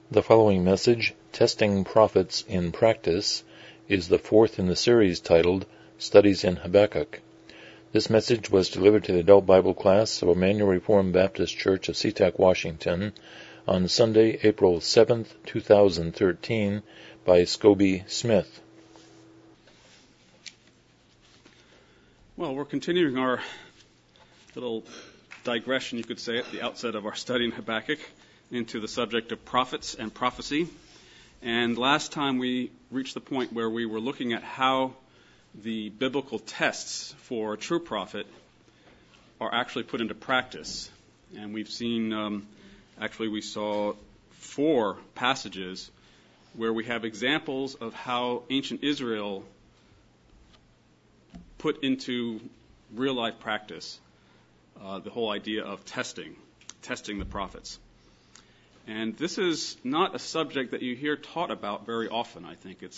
The following message, Testing Prophets in Practice, is the fourth in the series titled Studies in Habakkuk. This message was delivered to the adult Bible class of Emmanuel Reformed Baptist Church of SeaTac, Washington, on Sunday, April 7th, 2013, by Scobie Smith. Well, we're continuing our little digression, you could say, at the outset of our study in Habakkuk into the subject of prophets and prophecy. And last time we reached the point where we were looking at how the biblical tests for a true prophet are actually put into practice. And we've seen, we saw 4 passages where we have examples of how ancient Israel put into real-life practice the whole idea of testing the prophets. And this is not a subject that you hear taught about very often, I think. It's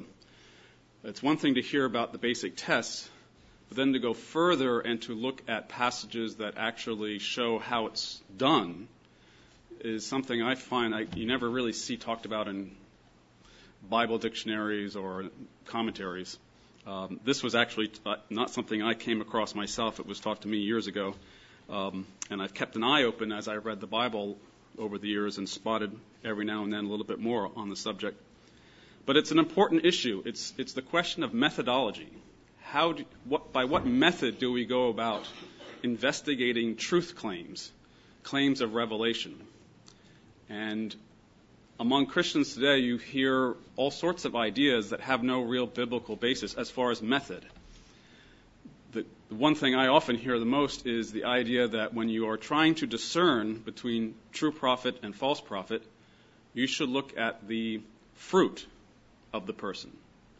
it's one thing to hear about the basic tests, but then to go further and to look at passages that actually show how it's done is something I find you never really see talked about in Bible dictionaries or commentaries. This was actually not something I came across myself. It was taught to me years ago. And I've kept an eye open as I've read the Bible over the years and spotted every now and then a little bit more on the subject. But it's an important issue. It's the question of methodology. By what method do we go about investigating truth claims of revelation? And among Christians today, you hear all sorts of ideas that have no real biblical basis as far as method. The one thing I often hear the most is the idea that when you are trying to discern between true prophet and false prophet, you should look at the fruit of the person.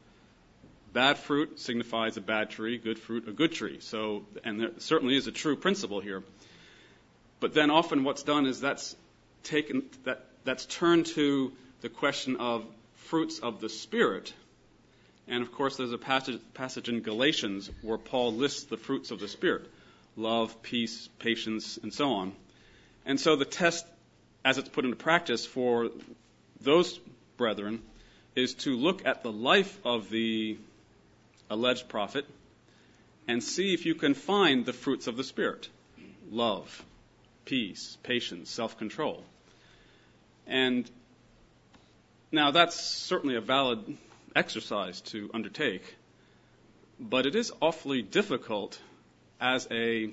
Bad fruit signifies a bad tree, good fruit a good tree. And there certainly is a true principle here. But then often what's done is that's turned to the question of fruits of the Spirit. And, of course, there's a passage in Galatians where Paul lists the fruits of the Spirit: love, peace, patience, and so on. And so the test, as it's put into practice for those brethren, is to look at the life of the alleged prophet and see if you can find the fruits of the Spirit: love, peace, patience, self-control. And now that's certainly a valid exercise to undertake, but it is awfully difficult as a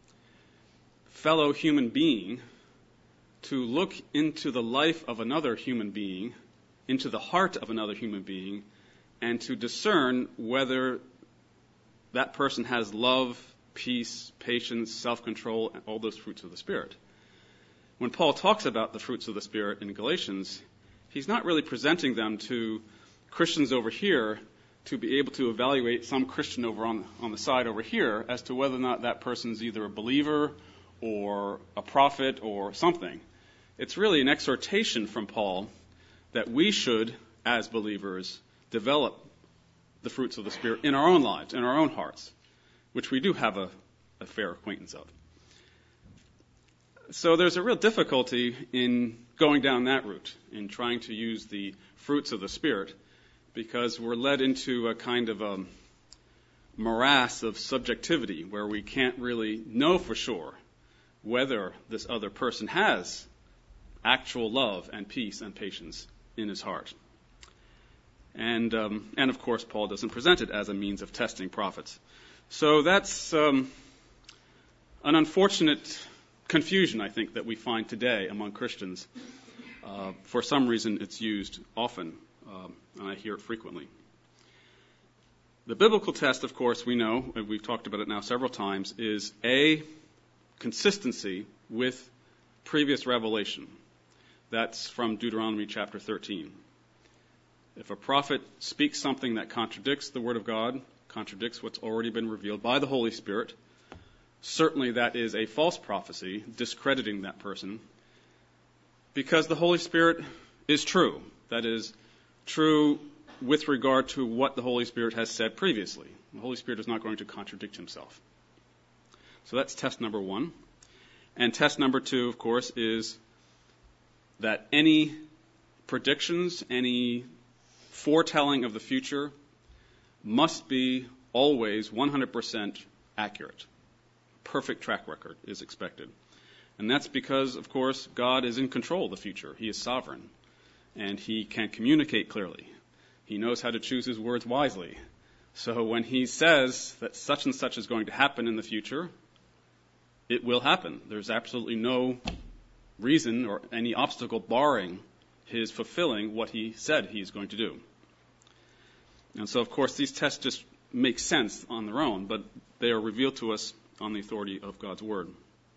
fellow human being to look into the life of another human being, into the heart of another human being, and to discern whether that person has love, peace, patience, self-control, and all those fruits of the Spirit. When Paul talks about the fruits of the Spirit in Galatians, he's not really presenting them to Christians over here to be able to evaluate some Christian over on the side over here as to whether or not that person's either a believer or a prophet or something. It's really an exhortation from Paul that we should, as believers, develop the fruits of the Spirit in our own lives, in our own hearts, which we do have a fair acquaintance of. So there's a real difficulty in going down that route, in trying to use the fruits of the Spirit, because we're led into a kind of a morass of subjectivity where we can't really know for sure whether this other person has actual love and peace and patience in his heart. And of course, Paul doesn't present it as a means of testing prophets. So that's an unfortunate confusion, I think, that we find today among Christians. For some reason, it's used often, and I hear it frequently. The biblical test, of course, we know, and we've talked about it now several times, is A, consistency with previous revelation. That's from Deuteronomy chapter 13. If a prophet speaks something that contradicts the Word of God, contradicts what's already been revealed by the Holy Spirit, certainly that is a false prophecy, discrediting that person, because the Holy Spirit is true. That is true with regard to what the Holy Spirit has said previously. The Holy Spirit is not going to contradict himself. So that's test number 1. And test number 2, of course, is that any predictions, any foretelling of the future must be always 100% accurate. Perfect track record is expected. And that's because, of course, God is in control of the future. He is sovereign, and he can communicate clearly. He knows how to choose his words wisely. So when he says that such and such is going to happen in the future, it will happen. There's absolutely no reason or any obstacle barring his fulfilling what he said he's going to do. And so, of course, these tests just make sense on their own, but they are revealed to us on the authority of God's Word.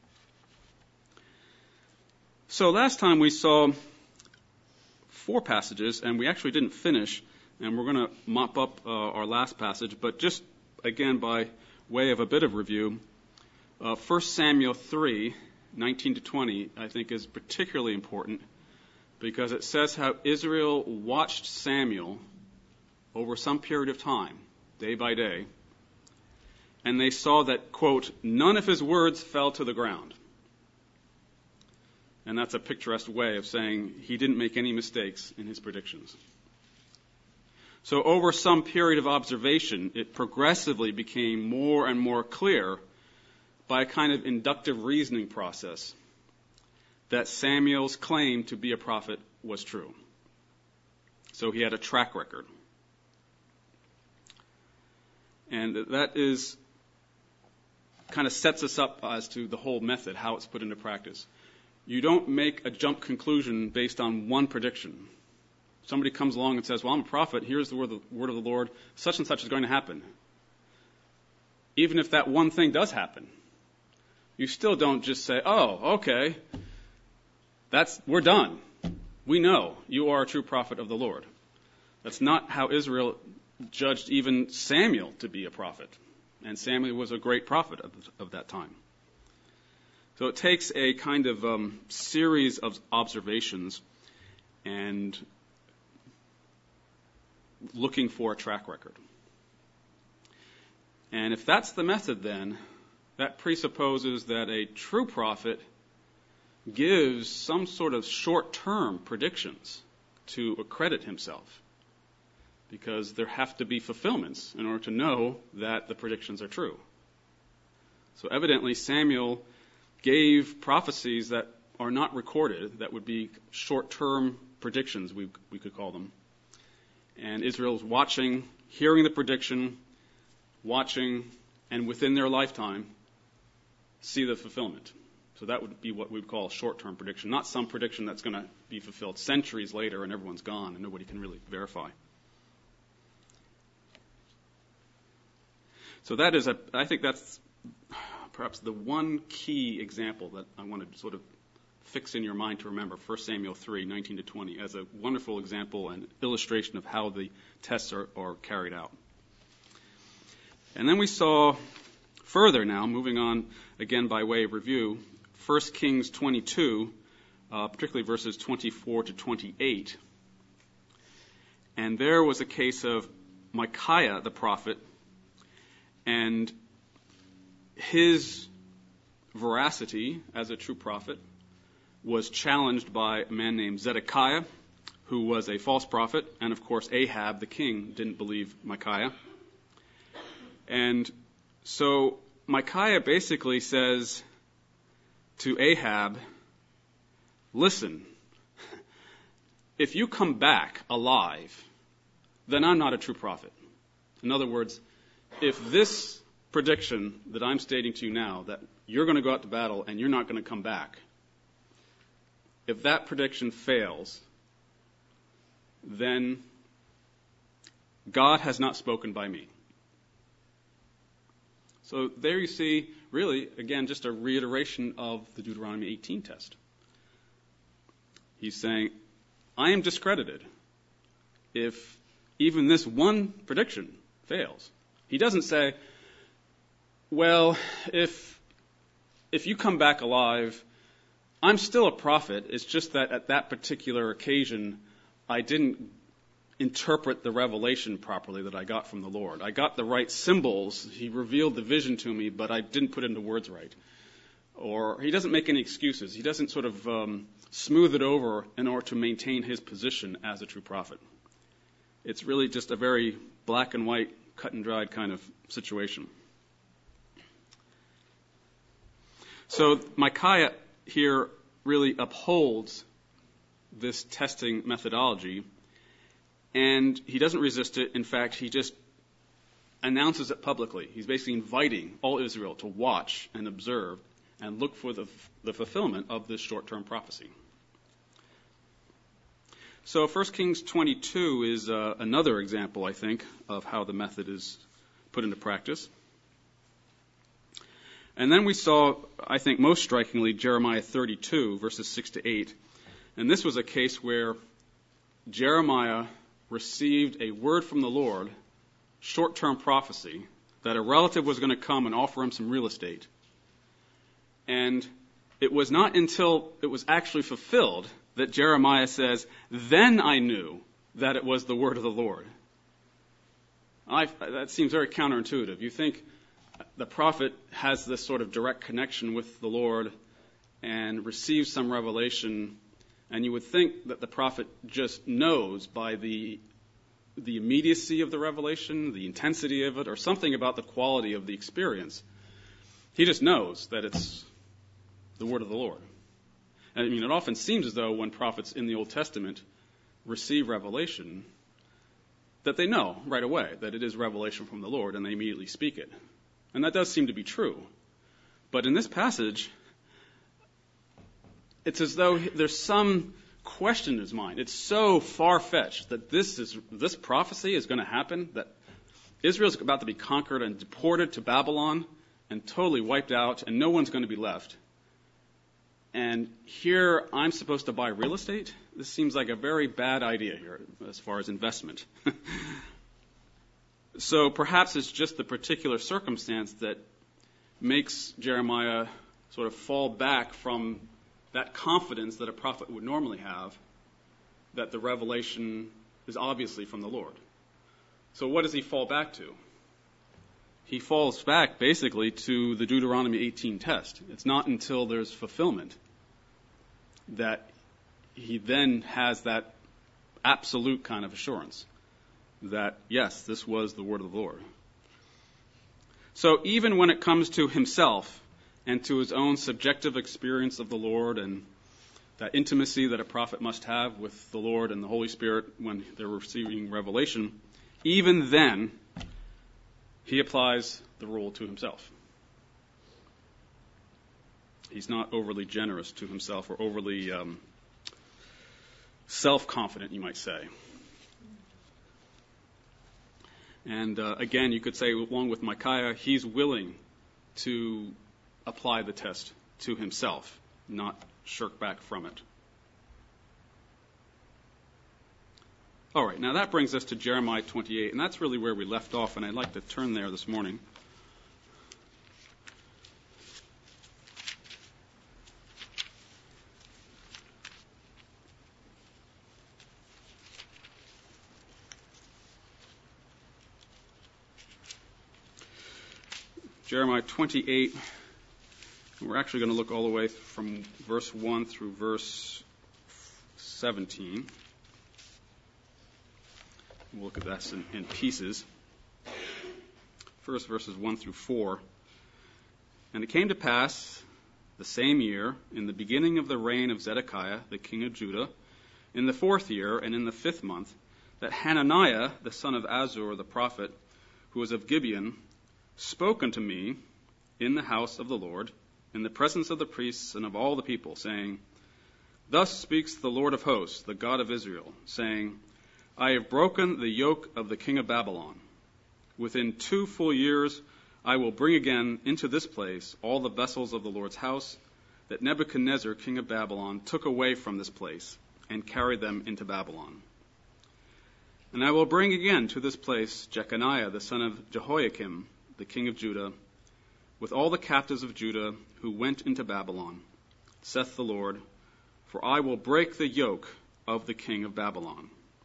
So last time we saw 4 passages, and we actually didn't finish, and we're going to mop up our last passage, but just, again, by way of a bit of review, 1 Samuel 3, 19 to 20, I think is particularly important because it says how Israel watched Samuel over some period of time, day by day, and they saw that, quote, none of his words fell to the ground. And that's a picturesque way of saying he didn't make any mistakes in his predictions. So over some period of observation, it progressively became more and more clear by a kind of inductive reasoning process that Samuel's claim to be a prophet was true. So he had a track record. And that is kind of sets us up as to the whole method, how it's put into practice. You don't make a jump conclusion based on one prediction. Somebody comes along and says, well, I'm a prophet, here's the word of the Lord, such and such is going to happen. Even if that one thing does happen, you still don't just say, oh, okay, we're done. We know you are a true prophet of the Lord. That's not how Israel judged even Samuel to be a prophet. And Samuel was a great prophet of that time. So it takes a kind of series of observations and looking for a track record. And if that's the method, then that presupposes that a true prophet gives some sort of short-term predictions to accredit himself, because there have to be fulfillments in order to know that the predictions are true. So evidently Samuel gave prophecies that are not recorded, that would be short-term predictions, we could call them. And Israel's watching, hearing the prediction, watching, and within their lifetime, see the fulfillment. So that would be what we would call a short-term prediction, not some prediction that's going to be fulfilled centuries later and everyone's gone and nobody can really verify. So that is, I think that's perhaps the one key example that I want to sort of fix in your mind to remember, 1 Samuel 3, 19 to 20, as a wonderful example and illustration of how the tests are carried out. And then we saw further now, moving on again by way of review, 1 Kings 22, particularly verses 24 to 28. And there was a case of Micaiah the prophet, and his veracity as a true prophet was challenged by a man named Zedekiah, who was a false prophet, and of course Ahab, the king, didn't believe Micaiah. And so Micaiah basically says to Ahab, listen, if you come back alive, then I'm not a true prophet. In other words, if this prediction that I'm stating to you now, that you're going to go out to battle and you're not going to come back, if that prediction fails, then God has not spoken by me. So there you see, really, again, just a reiteration of the Deuteronomy 18 test. He's saying, I am discredited if even this one prediction fails. He doesn't say, well, if you come back alive, I'm still a prophet. It's just that at that particular occasion, I didn't interpret the revelation properly that I got from the Lord. I got the right symbols. He revealed the vision to me, but I didn't put it into words right. or he doesn't make any excuses. He doesn't sort of smooth it over in order to maintain his position as a true prophet. It's really just a very black and white, cut and dried kind of situation. So Micaiah here really upholds this testing methodology, and he doesn't resist it. In fact, he just announces it publicly. He's basically inviting all Israel to watch and observe and look for the fulfillment of this short-term prophecy. So 1 Kings 22 is another example, I think, of how the method is put into practice. And then we saw, I think most strikingly, Jeremiah 32, verses 6 to 8. And this was a case where Jeremiah received a word from the Lord, short-term prophecy, that a relative was going to come and offer him some real estate. And it was not until it was actually fulfilled that Jeremiah says, "Then I knew that it was the word of the Lord." That seems very counterintuitive. You think the prophet has this sort of direct connection with the Lord and receives some revelation, and you would think that the prophet just knows by the immediacy of the revelation, the intensity of it, or something about the quality of the experience. He just knows that it's the word of the Lord. I mean, it often seems as though when prophets in the Old Testament receive revelation, that they know right away that it is revelation from the Lord, and they immediately speak it. And that does seem to be true. But in this passage, it's as though there's some question in his mind. It's so far-fetched that this prophecy is going to happen, that Israel's about to be conquered and deported to Babylon and totally wiped out, and no one's going to be left. And here I'm supposed to buy real estate? This seems like a very bad idea here as far as investment. So perhaps it's just the particular circumstance that makes Jeremiah sort of fall back from that confidence that a prophet would normally have, that the revelation is obviously from the Lord. So what does he fall back to? He falls back basically to the Deuteronomy 18 test. It's not until there's fulfillment that he then has that absolute kind of assurance that, yes, this was the word of the Lord. So even when it comes to himself and to his own subjective experience of the Lord and that intimacy that a prophet must have with the Lord and the Holy Spirit when they're receiving revelation, even then, he applies the rule to himself. He's not overly generous to himself or overly self-confident, you might say. And again, you could say, along with Micaiah, he's willing to apply the test to himself, not shirk back from it. All right, now that brings us to Jeremiah 28, and that's really where we left off, and I'd like to turn there this morning. Jeremiah 28, we're actually going to look all the way from verse 1 through verse 17. We'll look at this in pieces. First, verses 1 through 4. And it came to pass the same year, in the beginning of the reign of Zedekiah, the king of Judah, in the 4th year and in the 5th month, that Hananiah, the son of Azur, the prophet, who was of Gibeon, spoke unto me in the house of the Lord, in the presence of the priests and of all the people, saying, Thus speaks the Lord of hosts, the God of Israel, saying, I have broken the yoke of the king of Babylon. Within 2 full years I will bring again into this place all the vessels of the Lord's house that Nebuchadnezzar, king of Babylon, took away from this place and carried them into Babylon. And I will bring again to this place Jeconiah, the son of Jehoiakim, the king of Judah, with all the captives of Judah who went into Babylon, saith the Lord, for I will break the yoke of the king of Babylon.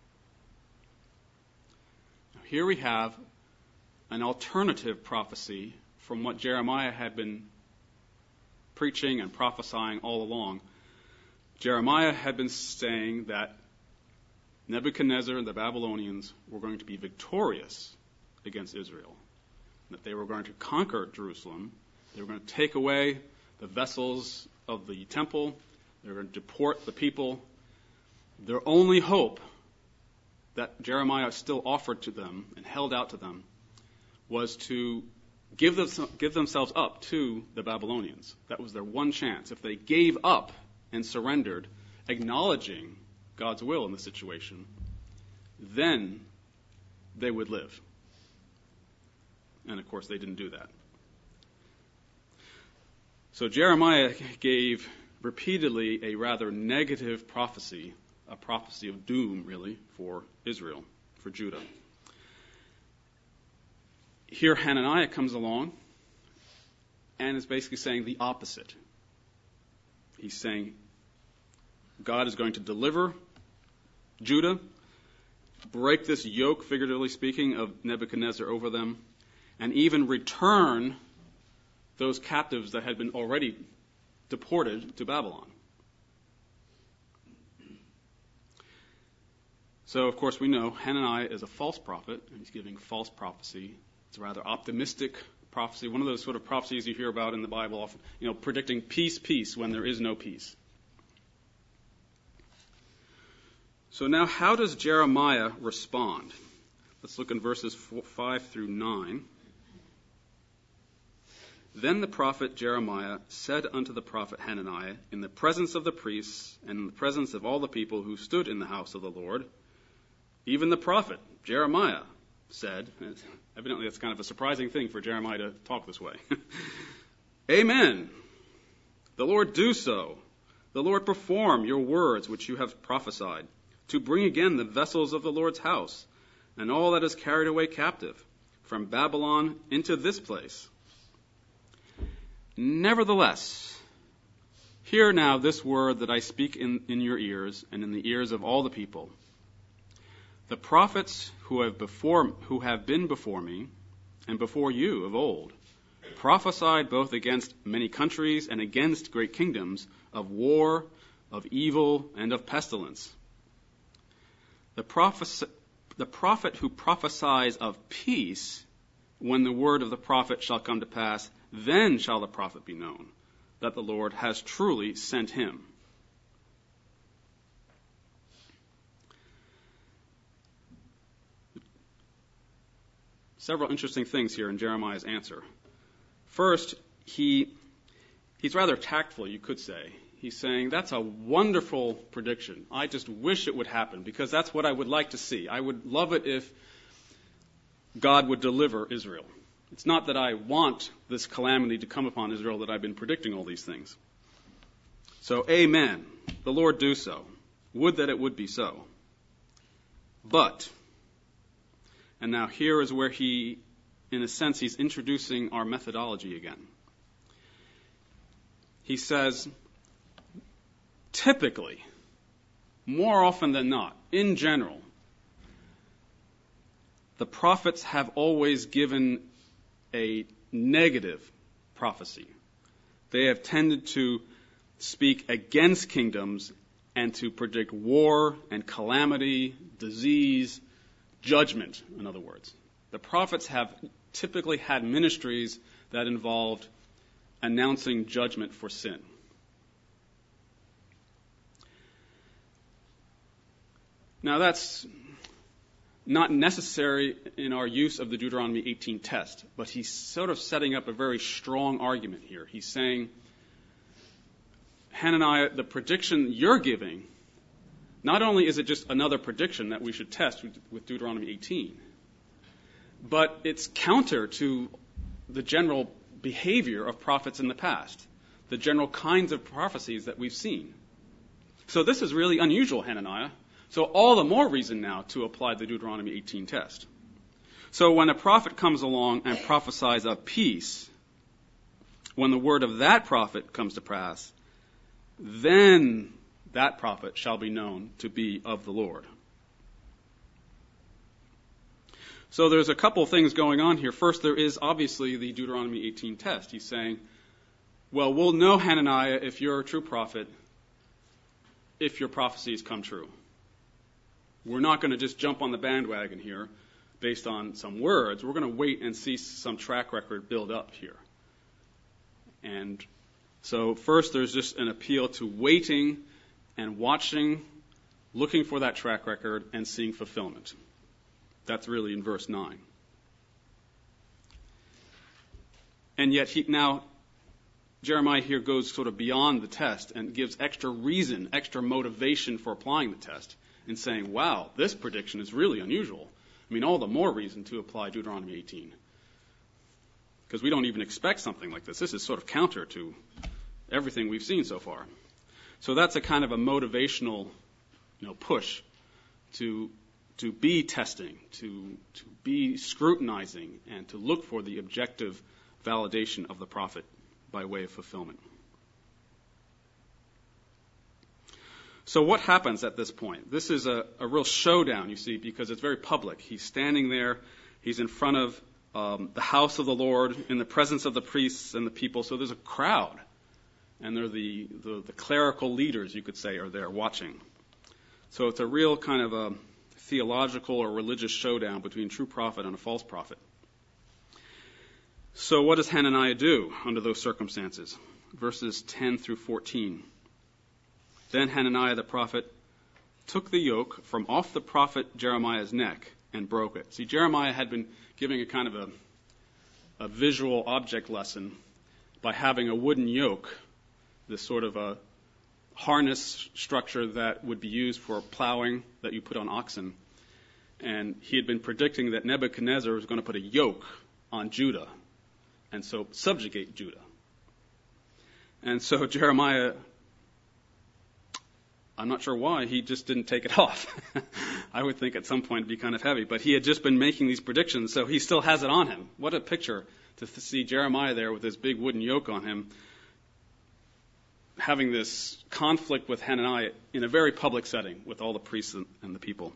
Now, here we have an alternative prophecy from what Jeremiah had been preaching and prophesying all along. Jeremiah had been saying that Nebuchadnezzar and the Babylonians were going to be victorious against Israel, that they were going to conquer Jerusalem, they were going to take away the vessels of the temple, they were going to deport the people. Their only hope that Jeremiah still offered to them and held out to them was to give themselves up to the Babylonians. That was their one chance. If they gave up and surrendered, acknowledging God's will in the situation, then they would live. And of course, they didn't do that. So Jeremiah gave repeatedly a rather negative prophecy, a prophecy of doom, really, for Israel, for Judah. Here Hananiah comes along and is basically saying the opposite. He's saying God is going to deliver Judah, break this yoke, figuratively speaking, of Nebuchadnezzar over them, and even return those captives that had been already deported to Babylon. So, of course, we know Hananiah is a false prophet, and he's giving false prophecy. It's a rather optimistic prophecy, one of those sort of prophecies you hear about in the Bible often, predicting peace, peace, when there is no peace. So now, how does Jeremiah respond? Let's look in verses 5 through 9. Then the prophet Jeremiah said unto the prophet Hananiah, in the presence of the priests and in the presence of all the people who stood in the house of the Lord, even the prophet Jeremiah said, evidently that's kind of a surprising thing for Jeremiah to talk this way, Amen. The Lord do so. The Lord perform your words which you have prophesied, to bring again the vessels of the Lord's house, and all that is carried away captive from Babylon into this place. Nevertheless, hear now this word that I speak in your ears and in the ears of all the people. The prophets who have been before me and before you of old prophesied both against many countries and against great kingdoms of war, of evil, and of pestilence. The prophet who prophesies of peace, when the word of the prophet shall come to pass, then shall the prophet be known, that the Lord has truly sent him. Several interesting things here in Jeremiah's answer. First, he's rather tactful, you could say. He's saying, that's a wonderful prediction. I just wish it would happen, because that's what I would like to see. I would love it if God would deliver Israel. It's not that I want this calamity to come upon Israel that I've been predicting all these things. So, amen. The Lord do so. Would that it would be so. But, and now here is where he, in a sense, he's introducing our methodology again. He says, typically, more often than not, in general, the prophets have always given a negative prophecy. They have tended to speak against kingdoms and to predict war and calamity, disease, judgment, in other words. The prophets have typically had ministries that involved announcing judgment for sin. Now that's not necessary in our use of the Deuteronomy 18 test, but he's sort of setting up a very strong argument here. He's saying, Hananiah, the prediction you're giving, not only is it just another prediction that we should test with Deuteronomy 18, but it's counter to the general behavior of prophets in the past, the general kinds of prophecies that we've seen. So this is really unusual, Hananiah. So all the more reason now to apply the Deuteronomy 18 test. So when a prophet comes along and prophesies of peace, when the word of that prophet comes to pass, then that prophet shall be known to be of the Lord. So there's a couple of things going on here. First, there is obviously the Deuteronomy 18 test. He's saying, well, we'll know, Hananiah, if you're a true prophet, if your prophecies come true. We're not going to just jump on the bandwagon here based on some words. We're going to wait and see some track record build up here. And so first there's just an appeal to waiting and watching, looking for that track record and seeing fulfillment. That's really in verse 9. And yet now Jeremiah here goes sort of beyond the test and gives extra reason, extra motivation for applying the test and saying, wow, this prediction is really unusual. I mean, all the more reason to apply Deuteronomy 18. Because we don't even expect something like this. This is sort of counter to everything we've seen so far. So that's a kind of a motivational, push to be testing, to be scrutinizing, and to look for the objective validation of the prophet by way of fulfillment. So what happens at this point? This is a real showdown, you see, because it's very public. He's standing there. He's in front of the house of the Lord, in the presence of the priests and the people. So there's a crowd. And they're the clerical leaders, you could say, are there watching. So it's a real kind of a theological or religious showdown between a true prophet and a false prophet. So what does Hananiah do under those circumstances? Verses 10 through 14. Then Hananiah the prophet took the yoke from off the prophet Jeremiah's neck and broke it. See, Jeremiah had been giving a kind of a visual object lesson by having a wooden yoke, this sort of a harness structure that would be used for plowing that you put on oxen. And he had been predicting that Nebuchadnezzar was going to put a yoke on Judah and so subjugate Judah. And so Jeremiah, I'm not sure why, he just didn't take it off. I would think at some point it'd be kind of heavy, but he had just been making these predictions, so he still has it on him. What a picture to see Jeremiah there with this big wooden yoke on him, having this conflict with Hananiah in a very public setting with all the priests and the people.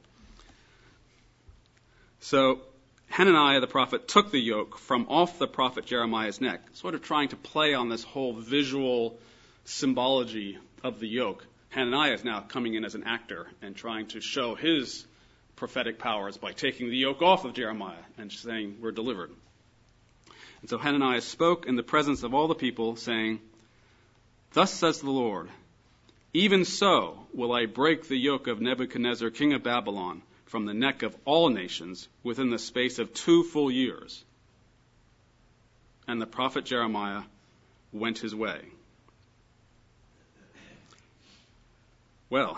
So Hananiah the prophet took the yoke from off the prophet Jeremiah's neck, sort of trying to play on this whole visual symbology of the yoke. Hananiah is now coming in as an actor and trying to show his prophetic powers by taking the yoke off of Jeremiah and saying, we're delivered. And so Hananiah spoke in the presence of all the people, saying, Thus says the Lord, even so will I break the yoke of Nebuchadnezzar, king of Babylon, from the neck of all nations within the space of 2 full years. And the prophet Jeremiah went his way. Well,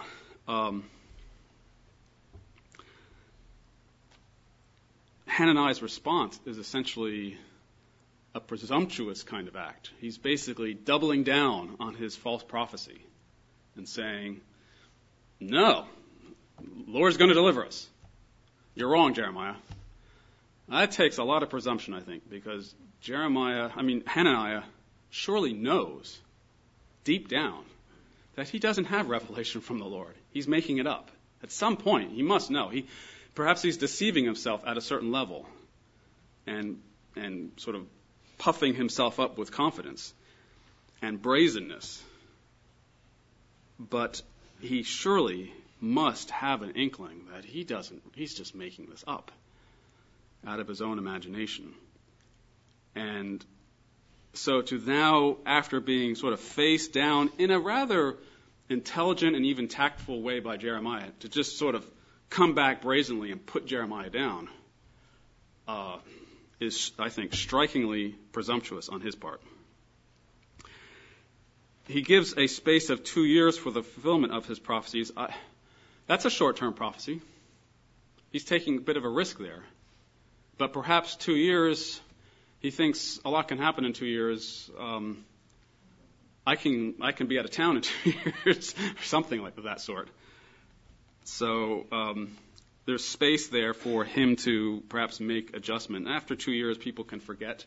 Hananiah's response is essentially a presumptuous kind of act. He's basically doubling down on his false prophecy and saying, no, the Lord's going to deliver us. You're wrong, Jeremiah. That takes a lot of presumption, I think, because Hananiah surely knows deep down that he doesn't have revelation from the Lord. He's making it up. At some point, he must know. Perhaps he's deceiving himself at a certain level and sort of puffing himself up with confidence and brazenness. But he surely must have an inkling that he doesn't. He's just making this up out of his own imagination. And so to now, after being sort of faced down in a rather intelligent and even tactful way by Jeremiah, to just sort of come back brazenly and put Jeremiah down is, I think, strikingly presumptuous on his part. He gives a space of 2 years for the fulfillment of his prophecies. That's a short-term prophecy. He's taking a bit of a risk there. But perhaps 2 years, he thinks a lot can happen in 2 years. I can be out of town in 2 years, or something like that sort. So there's space there for him to perhaps make adjustment. After 2 years, people can forget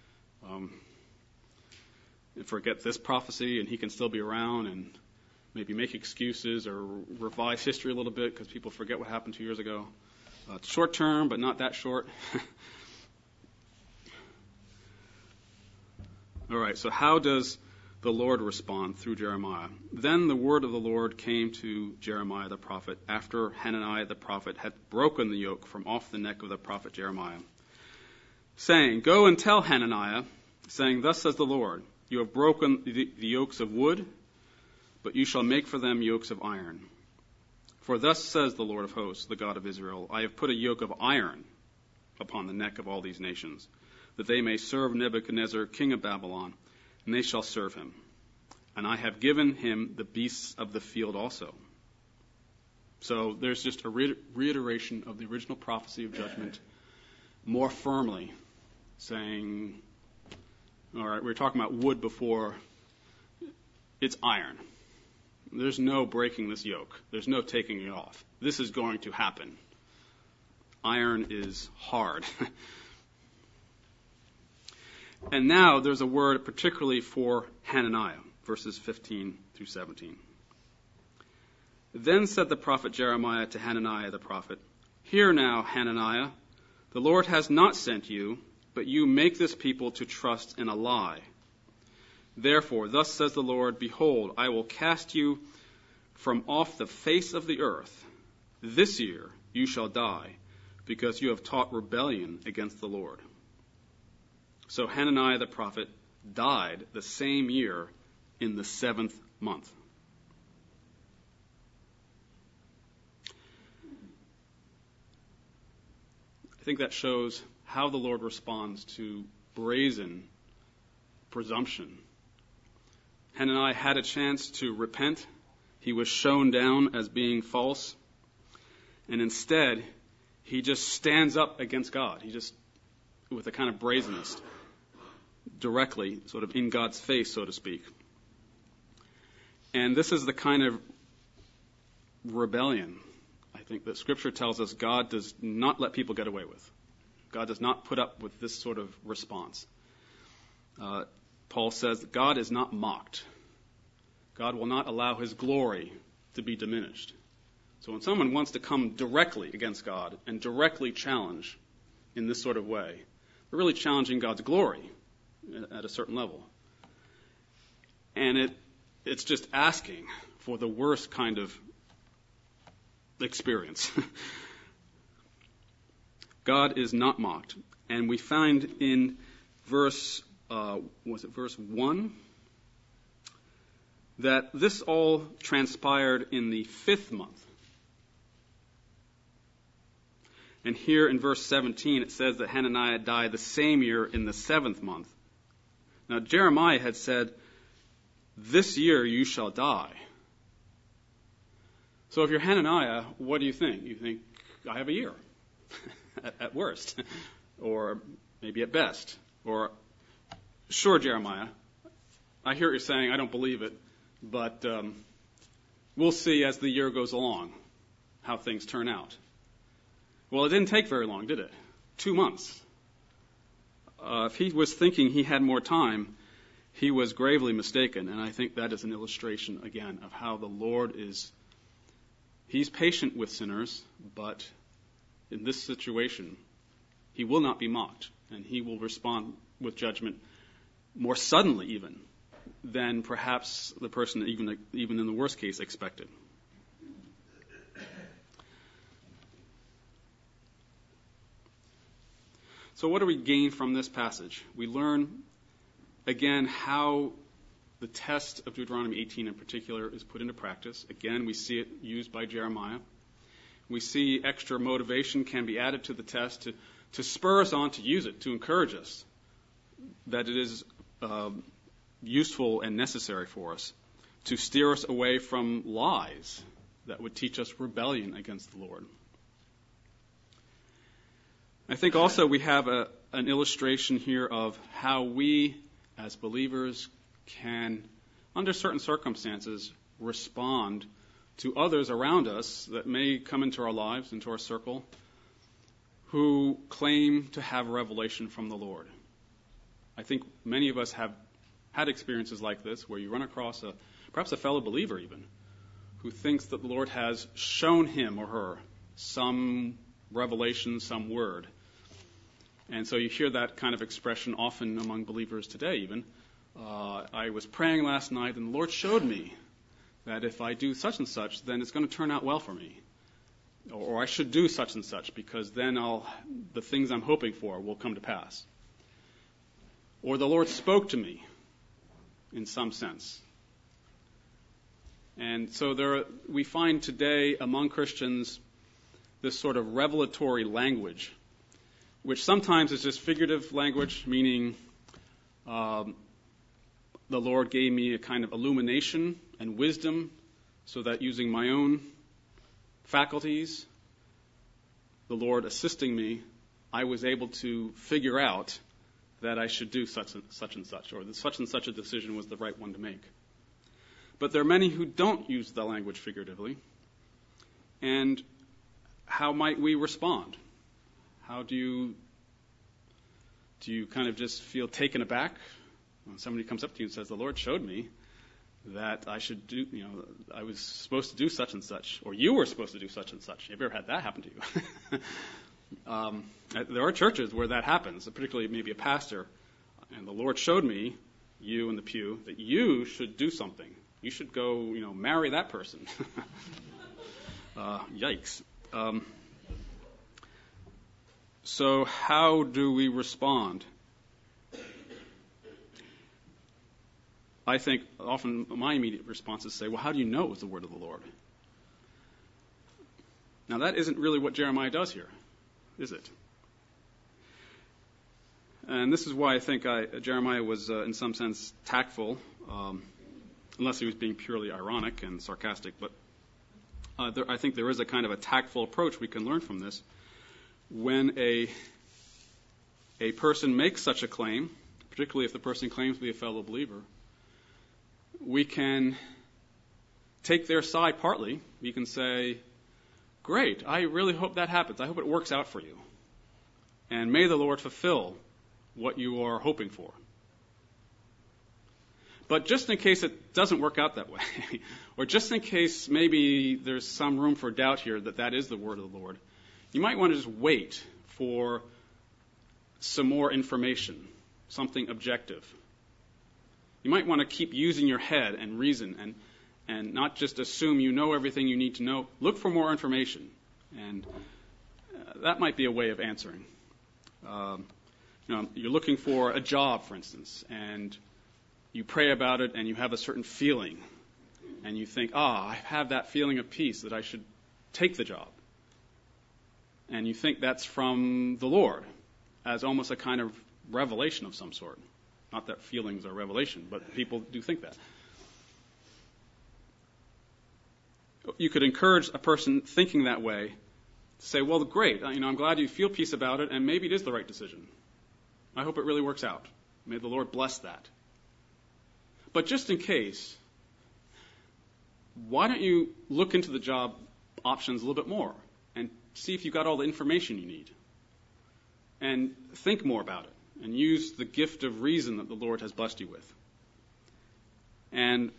this prophecy, and he can still be around and maybe make excuses or revise history a little bit because people forget what happened 2 years ago. It's short term, but not that short. All right, so how does the Lord respond through Jeremiah. Then the word of the Lord came to Jeremiah the prophet after Hananiah the prophet had broken the yoke from off the neck of the prophet Jeremiah, saying, Go and tell Hananiah, saying, Thus says the Lord, you have broken the yokes of wood, but you shall make for them yokes of iron. For thus says the Lord of hosts, the God of Israel, I have put a yoke of iron upon the neck of all these nations, that they may serve Nebuchadnezzar, king of Babylon, and they shall serve him. And I have given him the beasts of the field also. So there's just a reiteration of the original prophecy of judgment more firmly, saying, all right, we were talking about wood before. It's iron. There's no breaking this yoke. There's no taking it off. This is going to happen. Iron is hard. And now there's a word particularly for Hananiah, verses 15 through 17. Then said the prophet Jeremiah to Hananiah the prophet, Hear now, Hananiah, the Lord has not sent you, but you make this people to trust in a lie. Therefore, thus says the Lord, Behold, I will cast you from off the face of the earth. This year you shall die, because you have taught rebellion against the Lord. So Hananiah the prophet died the same year in the 7th month. I think that shows how the Lord responds to brazen presumption. Hananiah had a chance to repent. He was shown down as being false. And instead, he just stands up against God. He just, with a kind of brazenness, directly, sort of in God's face, so to speak. And this is the kind of rebellion, I think, that Scripture tells us God does not let people get away with. God does not put up with this sort of response. Paul says that God is not mocked. God will not allow his glory to be diminished. So when someone wants to come directly against God and directly challenge in this sort of way, they're really challenging God's glory at a certain level. And it's just asking for the worst kind of experience. God is not mocked. And we find in verse 1, that this all transpired in the 5th month. And here in verse 17 it says that Hananiah died the same year in the 7th month. Now Jeremiah had said, This year you shall die. So if you're Hananiah, what do you think? You think, I have a year, at worst, or maybe at best. Or, sure, Jeremiah, I hear what you're saying, I don't believe it, but we'll see as the year goes along how things turn out. Well, it didn't take very long, did it? 2 months. If he was thinking he had more time, he was gravely mistaken, and I think that is an illustration, again, of how the Lord is. He's patient with sinners, but in this situation, he will not be mocked, and he will respond with judgment more suddenly even than perhaps the person even in the worst case expected. So what do we gain from this passage? We learn, again, how the test of Deuteronomy 18 in particular is put into practice. Again, we see it used by Jeremiah. We see extra motivation can be added to the test to spur us on to use it, to encourage us that it is useful and necessary for us, to steer us away from lies that would teach us rebellion against the Lord. I think also we have an illustration here of how we, as believers, can, under certain circumstances, respond to others around us that may come into our lives, into our circle, who claim to have revelation from the Lord. I think many of us have had experiences like this, where you run across perhaps a fellow believer even, who thinks that the Lord has shown him or her some revelation, some word. And so you hear that kind of expression often among believers today even, I was praying last night, and the Lord showed me that if I do such and such, then it's going to turn out well for me. Or I should do such and such, because then the things I'm hoping for will come to pass. Or the Lord spoke to me in some sense. And so we find today among Christians this sort of revelatory language, which sometimes is just figurative language, meaning the Lord gave me a kind of illumination and wisdom so that using my own faculties, the Lord assisting me, I was able to figure out that I should do such and such, or that such and such a decision was the right one to make. But there are many who don't use the language figuratively. And how might we respond? How do you kind of just feel taken aback when somebody comes up to you and says, the Lord showed me that I should do, I was supposed to do such and such, or you were supposed to do such and such. Have you ever had that happen to you? There are churches where that happens, particularly maybe a pastor, and the Lord showed me, you in the pew, that you should do something. You should go, marry that person. Yikes. So how do we respond? I think often my immediate response is to say, well, how do you know it was the word of the Lord? Now, that isn't really what Jeremiah does here, is it? And this is why I think Jeremiah was, in some sense, tactful, unless he was being purely ironic and sarcastic. But I think there is a kind of a tactful approach we can learn from this. When a person makes such a claim, particularly if the person claims to be a fellow believer, we can take their side partly. We can say, great, I really hope that happens. I hope it works out for you. And may the Lord fulfill what you are hoping for. But just in case it doesn't work out that way, or just in case maybe there's some room for doubt here that is the word of the Lord, you might want to just wait for some more information, something objective. You might want to keep using your head and reason and not just assume you know everything you need to know. Look for more information. And that might be a way of answering. You're looking for a job, for instance, and you pray about it and you have a certain feeling. And you think, I have that feeling of peace that I should take the job. And you think that's from the Lord as almost a kind of revelation of some sort. Not that feelings are revelation, but people do think that. You could encourage a person thinking that way to say, well, great, I'm glad you feel peace about it, and maybe it is the right decision. I hope it really works out. May the Lord bless that. But just in case, why don't you look into the job options a little bit more and see if you've got all the information you need? And think more about it. And use the gift of reason that the Lord has blessed you with. And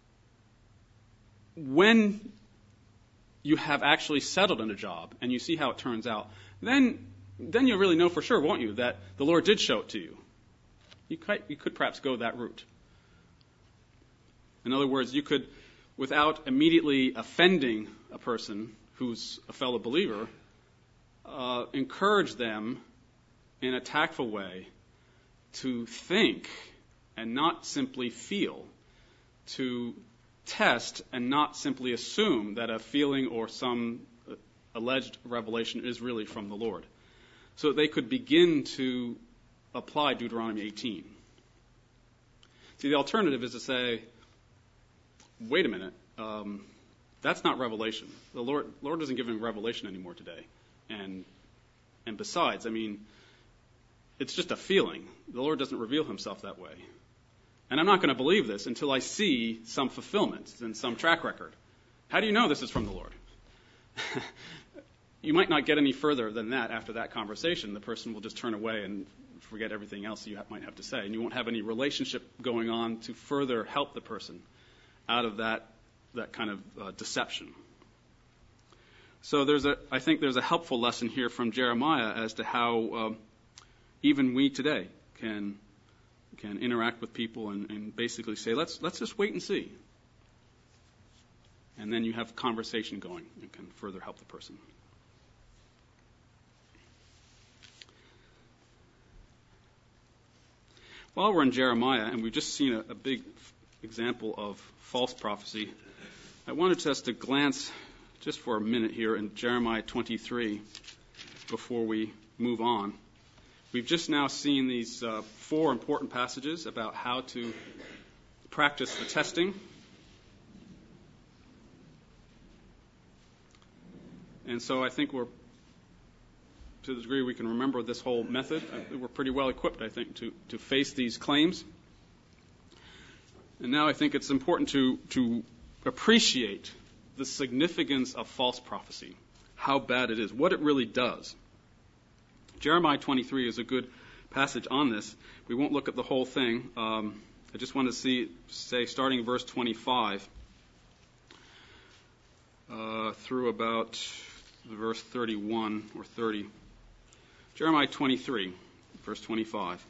when you have actually settled in a job and you see how it turns out, then you'll really know for sure, won't you, that the Lord did show it to you. You could perhaps go that route. In other words, you could, without immediately offending a person who's a fellow believer, encourage them in a tactful way to think and not simply feel, to test and not simply assume that a feeling or some alleged revelation is really from the Lord, so that they could begin to apply Deuteronomy 18. See, the alternative is to say, wait a minute, that's not revelation. The Lord doesn't give him revelation anymore today. And besides, it's just a feeling. The Lord doesn't reveal himself that way. And I'm not going to believe this until I see some fulfillment and some track record. How do you know this is from the Lord? You might not get any further than that after that conversation. The person will just turn away and forget everything else you might have to say. And you won't have any relationship going on to further help the person out of that kind of deception. So I think there's a helpful lesson here from Jeremiah as to how even we today can can interact with people and basically say, let's just wait and see. And then you have conversation going and can further help the person. While we're in Jeremiah, and we've just seen a big example of false prophecy, I wanted us to glance just for a minute here in Jeremiah 23 before we move on. We've just now seen these 4 important passages about how to practice the testing. And so I think we're, to the degree we can remember this whole method, we're pretty well equipped, I think, to face these claims. And now I think it's important to appreciate the significance of false prophecy, how bad it is, what it really does. Jeremiah 23 is a good passage on this. We won't look at the whole thing. I just want to say starting verse 25 through about verse 31 or 30. Jeremiah 23, verse 25.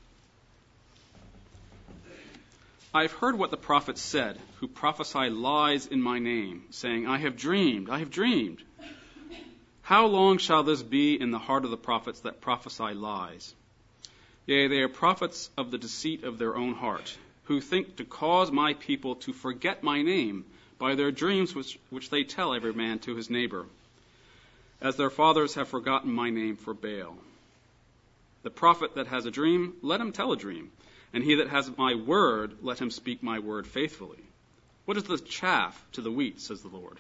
I have heard what the prophets said, who prophesy lies in my name, saying, I have dreamed, I have dreamed. How long shall this be in the heart of the prophets that prophesy lies? Yea, they are prophets of the deceit of their own heart, who think to cause my people to forget my name by their dreams which they tell every man to his neighbor, as their fathers have forgotten my name for Baal. The prophet that has a dream, let him tell a dream, and he that has my word, let him speak my word faithfully. What is the chaff to the wheat, says the Lord?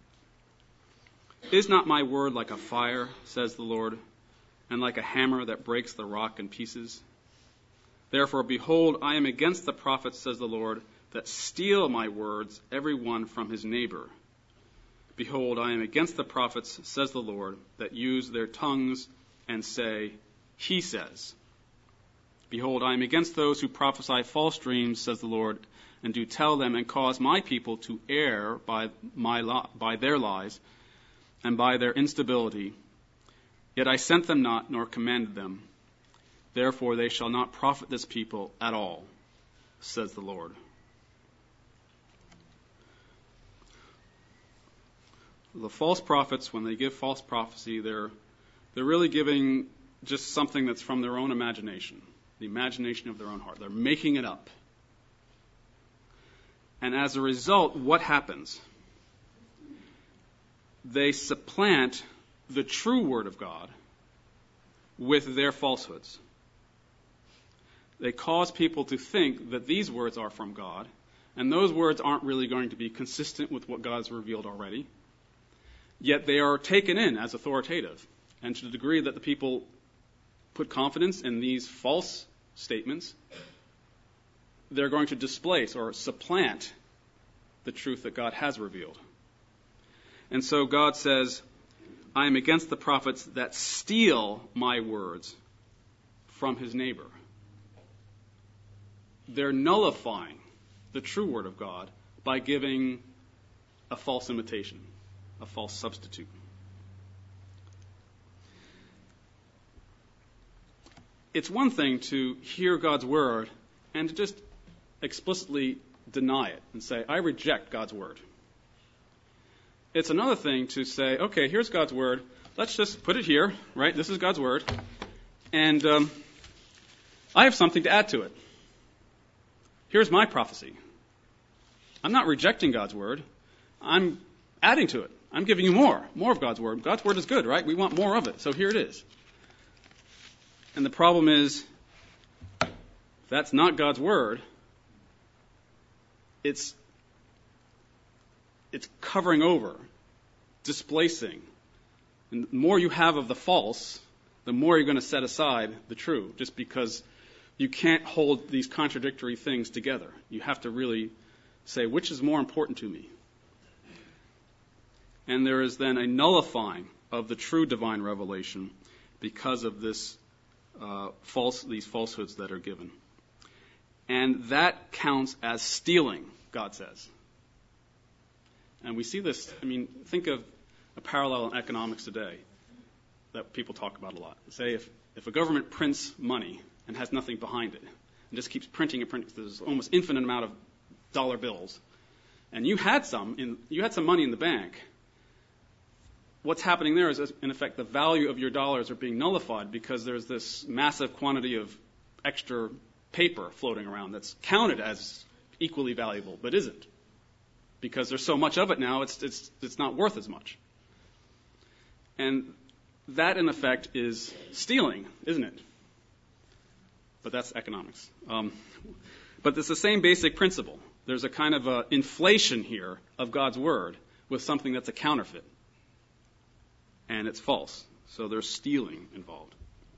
Is not my word like a fire, says the Lord, and like a hammer that breaks the rock in pieces? Therefore, behold, I am against the prophets, says the Lord, that steal my words, every one from his neighbor. Behold, I am against the prophets, says the Lord, that use their tongues and say, He says. Behold, I am against those who prophesy false dreams, says the Lord, and do tell them and cause my people to err by their lies and by their instability. Yet I sent them not, nor commanded them. Therefore they shall not profit this people at all, says the Lord. The false prophets, when they give false prophecy, they're really giving just something that's from their own imagination, the imagination of their own heart. They're making it up. And as a result, what happens? They supplant the true word of God with their falsehoods. They cause people to think that these words are from God, and those words aren't really going to be consistent with what God has revealed already. Yet they are taken in as authoritative. And to the degree that the people put confidence in these false statements, they're going to displace or supplant the truth that God has revealed. And so God says, I am against the prophets that steal my words from his neighbor. They're nullifying the true word of God by giving a false imitation, a false substitute. It's one thing to hear God's word and to just explicitly deny it and say, I reject God's word. It's another thing to say, okay, here's God's word. Let's just put it here, right? This is God's word. And I have something to add to it. Here's my prophecy. I'm not rejecting God's word. I'm adding to it. I'm giving you more of God's word. God's word is good, right? We want more of it. So here it is. And the problem is, if that's not God's word, it's covering over, displacing. And the more you have of the false, the more you're going to set aside the true, just because you can't hold these contradictory things together. You have to really say, which is more important to me? And there is then a nullifying of the true divine revelation because of this these falsehoods that are given. And that counts as stealing, God says. And we see this, think of a parallel in economics today that people talk about a lot. Say if a government prints money and has nothing behind it, and just keeps printing and printing. There's almost infinite amount of dollar bills. And you had some money in the bank. What's happening there is, in effect, the value of your dollars are being nullified because there's this massive quantity of extra paper floating around that's counted as equally valuable, but isn't. Because there's so much of it now, it's not worth as much. And that, in effect, is stealing, isn't it? But that's economics. But it's the same basic principle. There's a kind of a inflation here of God's word with something that's a counterfeit. And it's false. So there's stealing involved.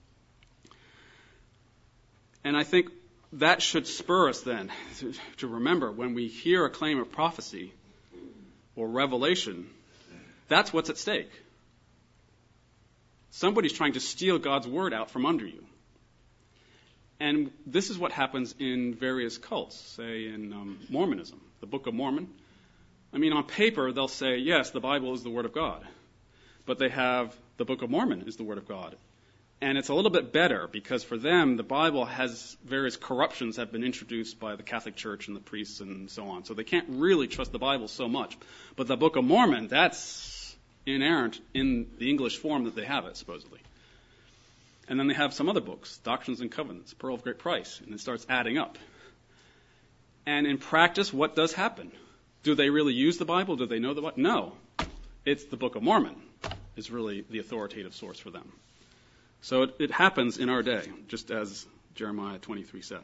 And I think that should spur us then to remember when we hear a claim of prophecy or revelation, that's what's at stake. Somebody's trying to steal God's word out from under you. And this is what happens in various cults, say in Mormonism, the Book of Mormon. I mean, on paper, they'll say, yes, the Bible is the Word of God. But they have the Book of Mormon is the Word of God. And it's a little bit better because for them, the Bible has various corruptions have been introduced by the Catholic Church and the priests and so on. So they can't really trust the Bible so much. But the Book of Mormon, that's inerrant in the English form that they have it, supposedly. And then they have some other books, Doctrines and Covenants, Pearl of Great Price, and it starts adding up. And in practice, what does happen? Do they really use the Bible? Do they know the Bible? No. It's the Book of Mormon is really the authoritative source for them. So it happens in our day, just as Jeremiah 23 says.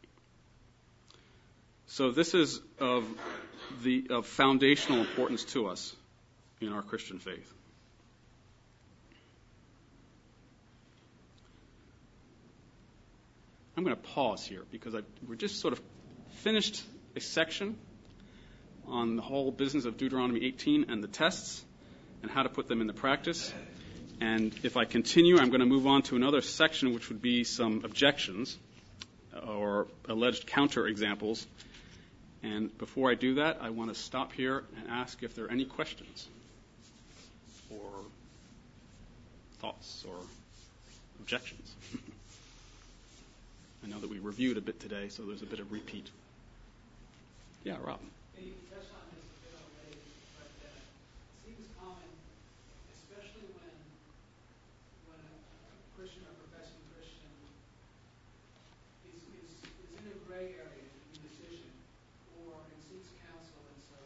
So this is of foundational importance to us in our Christian faith. I'm going to pause here because we're just sort of finished a section on the whole business of Deuteronomy 18 and the tests and how to put them into practice. And if I continue, I'm going to move on to another section, which would be some objections or alleged counterexamples. And before I do that, I want to stop here and ask if there are any questions or thoughts or objections. I know that we reviewed a bit today, so there's a bit of repeat. Yeah, Rob. You touched on this a bit already, but it seems common, especially when a Christian or professing Christian is in a gray area in decision or and seeks counsel, and so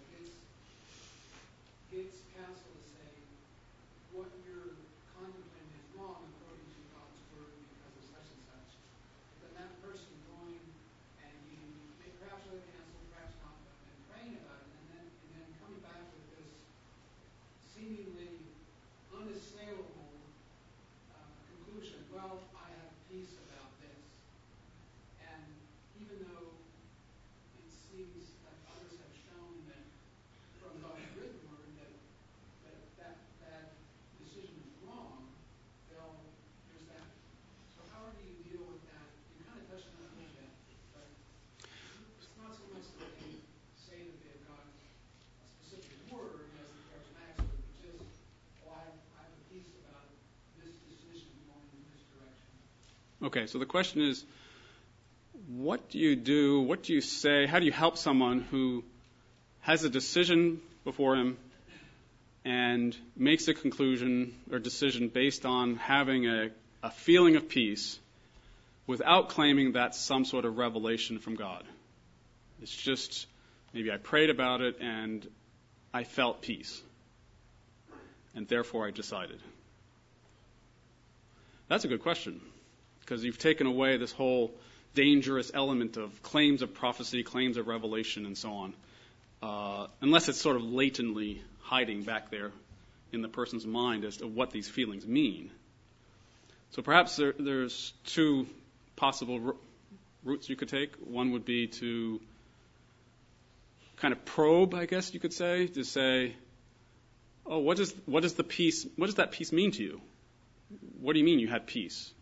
gets counsel to say what you're contemplating is wrong according to God's word because of such and such. But then that person going and he perhaps other counsel, perhaps not, and praying about it, and then coming back with this seemingly unassailable conclusion. Well, I have peace about this, and even though it seems like others have shown that from God's written word that decision is wrong, there's that. So how do you deal with that? You kind of touched on it a little bit, but it's not so much that they say that they've got a specific word as the charismatics would, but just, I have a peace about this decision going in this direction. Okay, so the question is, what do you do, what do you say, how do you help someone who has a decision before him and makes a conclusion or decision based on having a feeling of peace without claiming that's some sort of revelation from God? It's just, maybe I prayed about it and I felt peace, and therefore I decided. That's a good question, because you've taken away this whole dangerous element of claims of prophecy, claims of revelation, and so on, unless it's sort of latently hiding back there in the person's mind as to what these feelings mean. So perhaps there's two possible routes you could take. One would be to kind of probe, I guess you could say, to say, oh, what does that peace mean to you? What do you mean you had peace?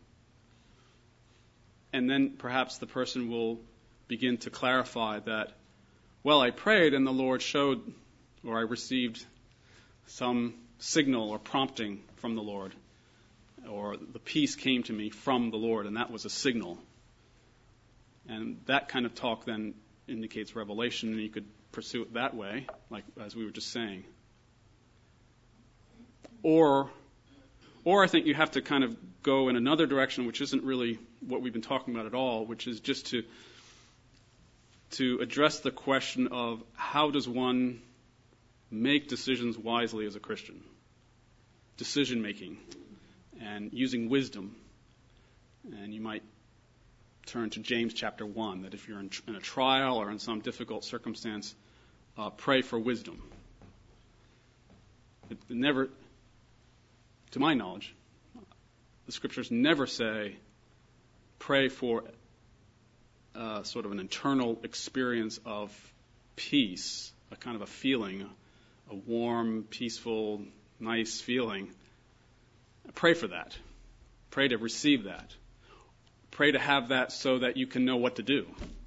And then perhaps the person will begin to clarify that, well, I prayed and the Lord showed, or I received some signal or prompting from the Lord, or the peace came to me from the Lord, and that was a signal. And that kind of talk then indicates revelation, and you could pursue it that way, like as we were just saying. Or I think you have to kind of go in another direction, which isn't really what we've been talking about at all, which is just to address the question of how does one make decisions wisely as a Christian? Decision making and using wisdom. And you might turn to James chapter 1, that if you're in a trial or in some difficult circumstance, pray for wisdom. It never, to my knowledge, the scriptures never say pray for sort of an internal experience of peace, a kind of a feeling, a warm, peaceful, nice feeling. Pray for that. Pray to receive that. Pray to have that so that you can know what to do.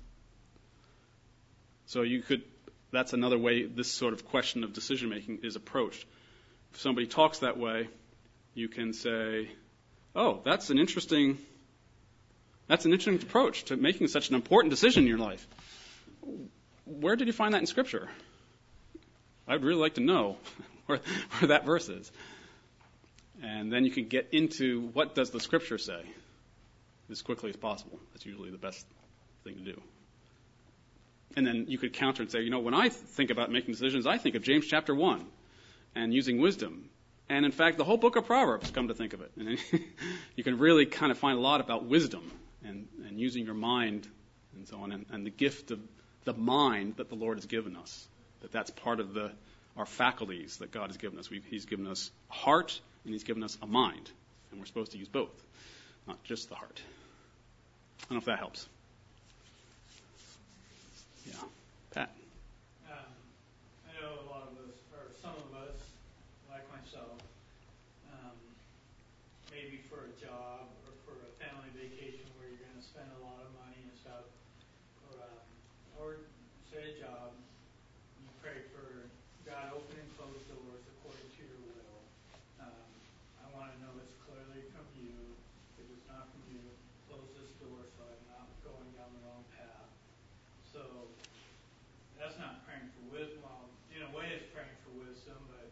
So that's another way this sort of question of decision making is approached. If somebody talks that way, you can say, oh, that's an interesting approach to making such an important decision in your life. Where did you find that in Scripture? I'd really like to know where that verse is. And then you can get into what does the Scripture say as quickly as possible. That's usually the best thing to do. And then you could counter and say, when I think about making decisions, I think of James chapter 1 and using wisdom. And in fact, the whole book of Proverbs, come to think of it. And you can really kind of find a lot about wisdom and using your mind and so on, and the gift of the mind that the Lord has given us. That's part of our faculties that God has given us. He's given us a heart and He's given us a mind. And we're supposed to use both, not just the heart. I don't know if that helps. Yeah. Pat? I know a lot of us, or some of us, like myself, maybe for a job or for a family vacation where you're going to spend a lot of money and stuff, or say a job, you pray for God open and close doors according to your will. I want to know it's clearly from you. If it's not from you, close this door so I'm not going down the wrong path. So that's not praying for wisdom. Well, in a way it's praying for wisdom, but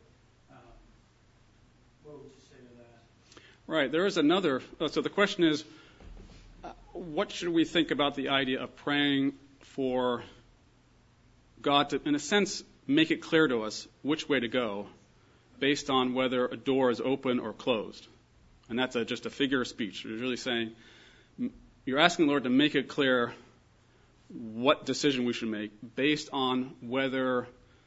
what would you say to that? Right. There is another. So the question is, what should we think about the idea of praying for God to, in a sense, make it clear to us which way to go based on whether a door is open or closed? And that's just a figure of speech. You're really saying, you're asking the Lord to make it clear what decision we should make based on whether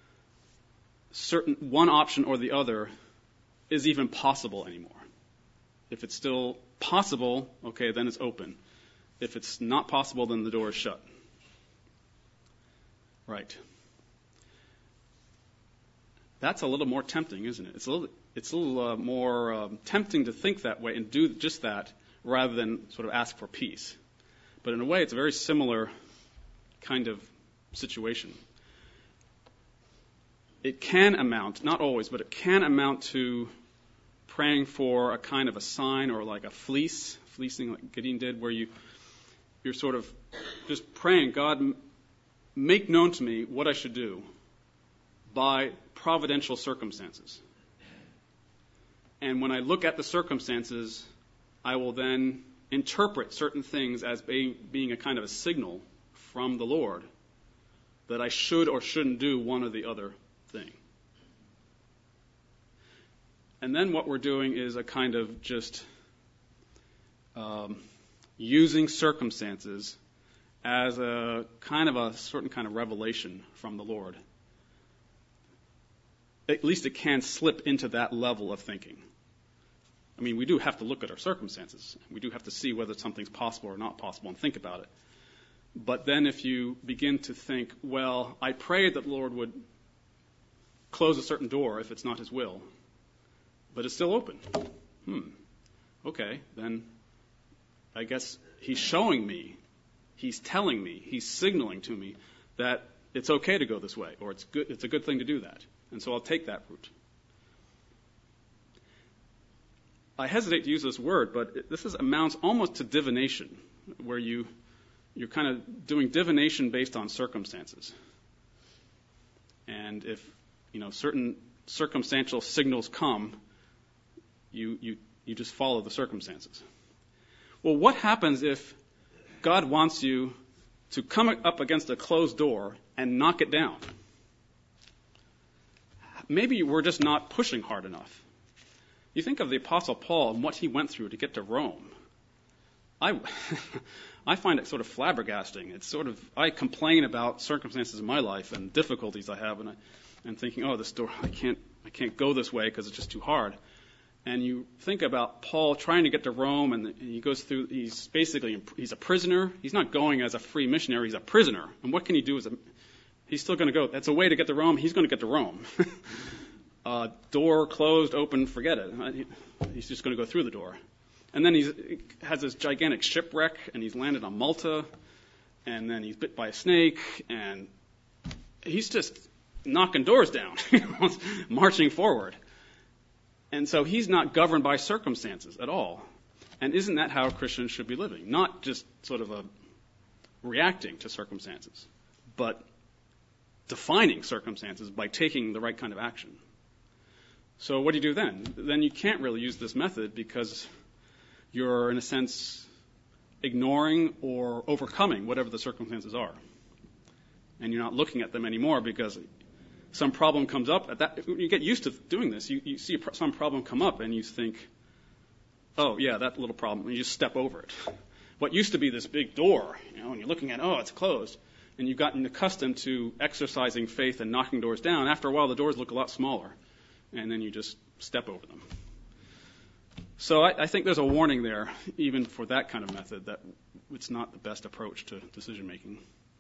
one option or the other is even possible anymore. If it's still possible, okay, then it's open. If it's not possible, then the door is shut. Right. That's a little more tempting, isn't it? It's a little more tempting to think that way and do just that rather than sort of ask for peace. But in a way, it's a very similar kind of situation. It can amount, not always, but it can amount to praying for a kind of a sign or like a fleecing like Gideon did, where you're sort of just praying, God, make known to me what I should do by providential circumstances. And when I look at the circumstances, I will then interpret certain things as being a kind of a signal from the Lord that I should or shouldn't do one or the other thing. And then what we're doing is a kind of just using circumstances as a kind of a certain kind of revelation from the Lord. At least it can slip into that level of thinking. I mean, we do have to look at our circumstances. We do have to see whether something's possible or not possible and think about it. But then if you begin to think, well, I pray that the Lord would close a certain door if it's not His will, but it's still open. Okay, then I guess He's showing me, He's telling me, He's signaling to me that it's okay to go this way, or it's a good thing to do that. And so I'll take that route. I hesitate to use this word, but this amounts almost to divination, where you you're kind of doing divination based on circumstances. And if, certain circumstantial signals come, you just follow the circumstances. Well, what happens if God wants you to come up against a closed door and knock it down? Maybe we're just not pushing hard enough. You think of the Apostle Paul and what he went through to get to Rome. I find it sort of flabbergasting. It's sort of, I complain about circumstances in my life and difficulties I have, and thinking, oh, this door, I can't go this way because it's just too hard. And you think about Paul trying to get to Rome, and he goes through, he's a prisoner. He's not going as a free missionary, he's a prisoner. And what can he do he's still going to go. That's a way to get to Rome. He's going to get to Rome. Door closed, open, forget it. He's just going to go through the door. And then he has this gigantic shipwreck, and he's landed on Malta, and then he's bit by a snake, and he's just knocking doors down, marching forward. And so he's not governed by circumstances at all. And isn't that how Christians should be living? Not just sort of reacting to circumstances, but defining circumstances by taking the right kind of action. So what do you do then? Then you can't really use this method because you're, in a sense, ignoring or overcoming whatever the circumstances are. And you're not looking at them anymore because some problem comes up. You get used to doing this. You see some problem come up and you think, oh, yeah, that little problem. And you just step over it. What used to be this big door, and you're looking at, oh, it's closed. And you've gotten accustomed to exercising faith and knocking doors down. After a while, the doors look a lot smaller. And then you just step over them. So I think there's a warning there, even for that kind of method, that it's not the best approach to decision making.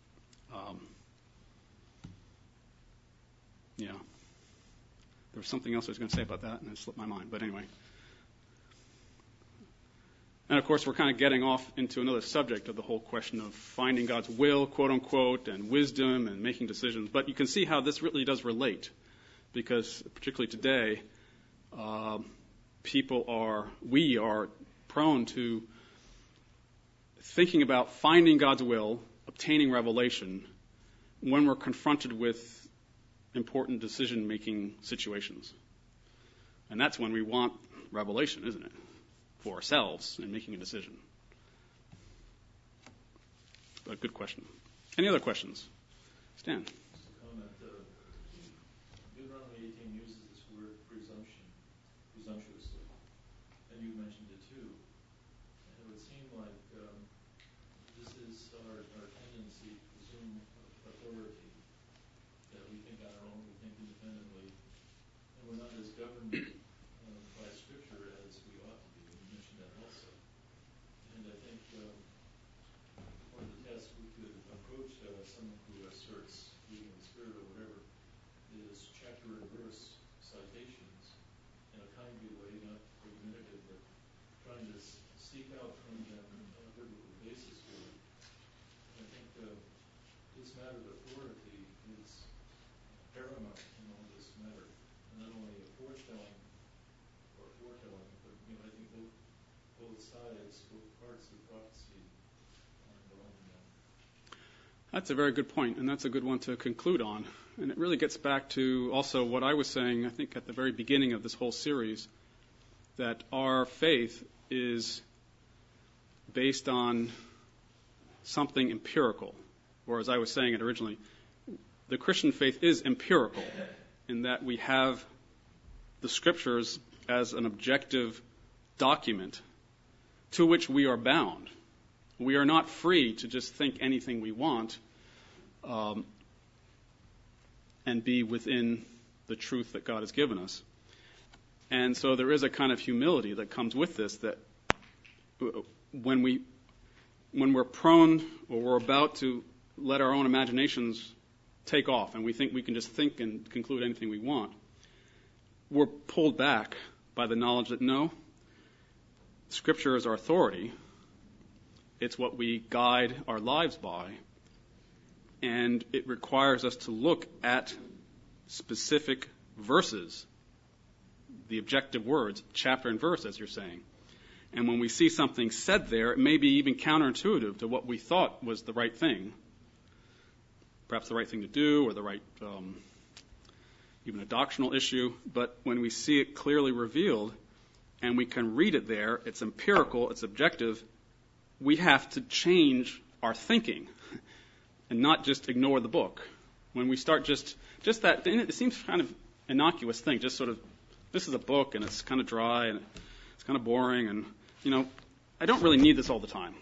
Yeah. There was something else I was going to say about that, and it slipped my mind. But anyway. And, of course, we're kind of getting off into another subject of the whole question of finding God's will, quote-unquote, and wisdom and making decisions. But you can see how this really does relate, because particularly today, we are prone to thinking about finding God's will, obtaining revelation, when we're confronted with important decision-making situations. And that's when we want revelation, isn't it? For ourselves in making a decision. But good question. Any other questions? Stan? Just a comment. Deuteronomy 18 uses this word presumptuously, and you mentioned it too. And it would seem like this is our tendency to presume authority, that we think on our own, we think independently, and we're not as governed by Scripture as we ought to be. You mentioned that also. And I think one of the tests we could approach someone who asserts leading the Spirit or whatever is chapter and verse citations in a kindly way, not argumentative, but trying to seek out from them a biblical basis for it. And I think this matter of authority is paramount in all this matter. And not only a foretelling, but I think both sides, both parts of prophecy are involved in that. That's a very good point, and that's a good one to conclude on. And it really gets back to also what I was saying, I think, at the very beginning of this whole series, that our faith is based on something empirical. Or as I was saying it originally, the Christian faith is empirical in that we have the Scriptures as an objective document to which we are bound. We are not free to just think anything we want and be within the truth that God has given us. And so there is a kind of humility that comes with this, that when we're prone or we're about to let our own imaginations take off and we think we can just think and conclude anything we want, we're pulled back by the knowledge that no, Scripture is our authority. It's what we guide our lives by. And it requires us to look at specific verses, the objective words, chapter and verse, as you're saying, And when we see something said there, it may be even counterintuitive to what we thought was the right thing. Perhaps the right thing to do, or the right, even a doctrinal issue. But when we see it clearly revealed, and we can read it there, it's empirical, it's objective, we have to change our thinking and not just ignore the book. When we start just that, it seems kind of innocuous thing, just sort of, this is a book and it's kind of dry and it's kind of boring and, I don't really need this all the time.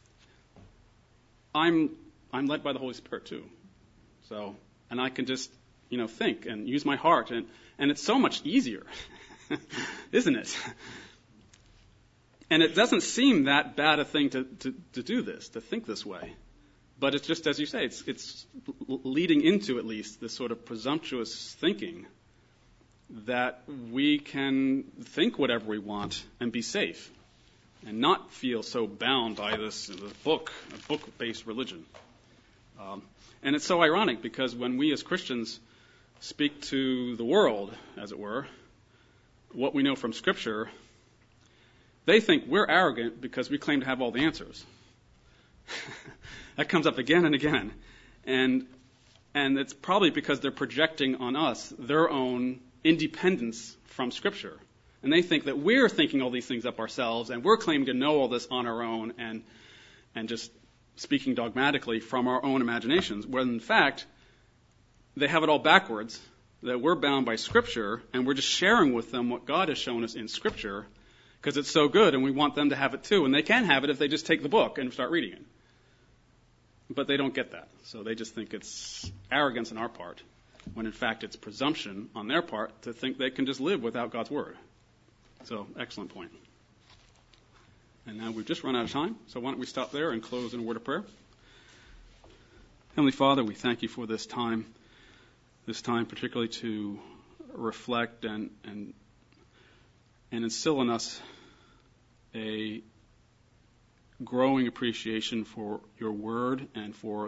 I'm led by the Holy Spirit too. So, and I can just, think and use my heart and it's so much easier, isn't it? And it doesn't seem that bad a thing to do this, to think this way. But it's just, as you say, it's leading into at least this sort of presumptuous thinking that we can think whatever we want and be safe and not feel so bound by a book-based religion. And it's so ironic because when we as Christians speak to the world, as it were, what we know from Scripture, they think we're arrogant because we claim to have all the answers. That comes up again and again. And it's probably because they're projecting on us their own independence from Scripture. And they think that we're thinking all these things up ourselves and we're claiming to know all this on our own and just speaking dogmatically from our own imaginations, when in fact they have it all backwards, that we're bound by Scripture and we're just sharing with them what God has shown us in Scripture because it's so good and we want them to have it too. And they can have it if they just take the book and start reading it. But they don't get that. So they just think it's arrogance on our part, when in fact it's presumption on their part to think they can just live without God's Word. So, excellent point. And now we've just run out of time, so why don't we stop there and close in a word of prayer. Heavenly Father, we thank you for this time particularly to reflect and instill in us a growing appreciation for your word and for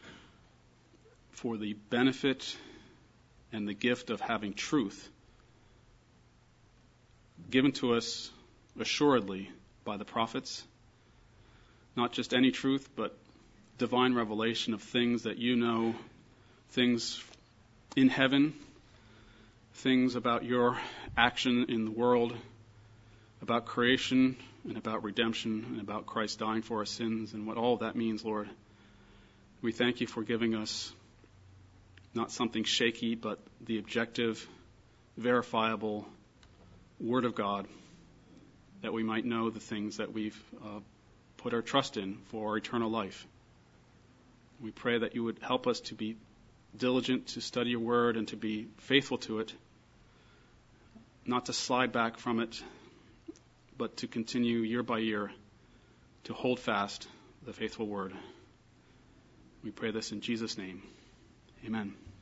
the benefit and the gift of having truth given to us assuredly by the prophets. Not just any truth, but divine revelation of things that you know, things in heaven, things about your action in the world, about creation and about redemption and about Christ dying for our sins and what all of that means, Lord. We thank you for giving us not something shaky, but the objective, verifiable Word of God, that we might know the things that we've put our trust in for our eternal life. We pray that you would help us to be diligent to study your word and to be faithful to it, not to slide back from it, but to continue year by year to hold fast the faithful word. We pray this in Jesus' name. Amen.